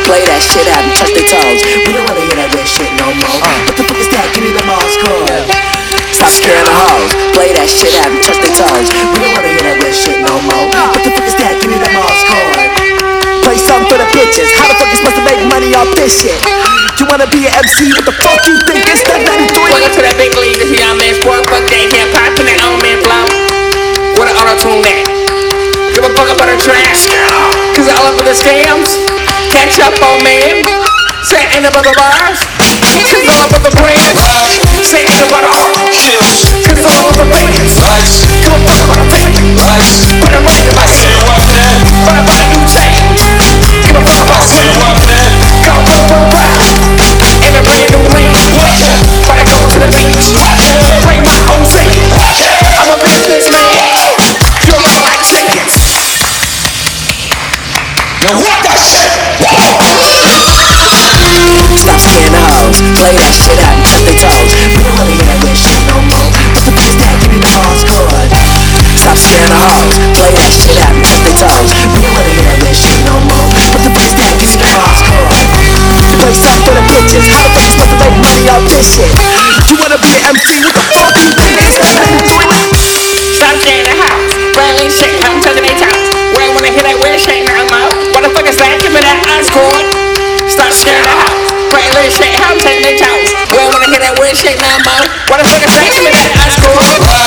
play that shit, haven't touched their toes. We don't wanna hear that weird shit no more. What the fuck is that? Give me the Mars chord. Stop scaring the hoes, play that shit, haven't touched their toes. We don't wanna hear that weird shit no more. What the fuck is that? Give me the Mars chord. Play something for the bitches. How the fuck you supposed to make money off this shit? You wanna be an MC? What the fuck you think it's that 93? Welcome to that big league, this young man sport. Fuck that hip hop and that old man flow. What an auto-tune that. Give a fuck about the trash. Cause all up with the scams. Catch up, old man. Say ain't about the bars. Cause all up with the brands. Say ain't about the art. Cause all up with the fans. Give a fuck about the fans. Put a money in my hand. But I buy a new chain. Give a fuck about the fans. Go round. In a brand new lane. But I go to the beach. Bring my own thing. I'm a businessman. You're all like seconds. Now what that shit? Stop scaring the hoes, play that shit out and touch their toes. We don't wanna hear that weird shit no more. What the fuck is that? Give me the Mars chord. Stop scaring the hoes, play that shit out and touch their toes. We don't wanna hear that weird shit no more. What the fuck is that? Give me the Mars chord. Play something for the bitches. How the fuck you supposed to make money off this shit? You wanna be an MC? What the fuck do you think it's that 93? Stop scaring the house, railing shit, I'm touching their toes. We ain't wanna hear that weird shit no more. What the fuck is that? Give me that ice chord. Stop scaring the house, railing shit, I'm touching their toes. We ain't wanna hear that weird shit no more. What the fuck is that? Give me that ice chord.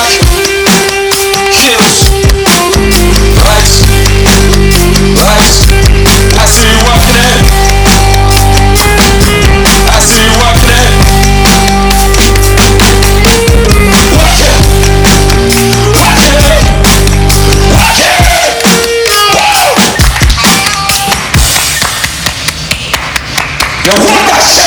I see you walking in. I see you walking in. Now what that shit?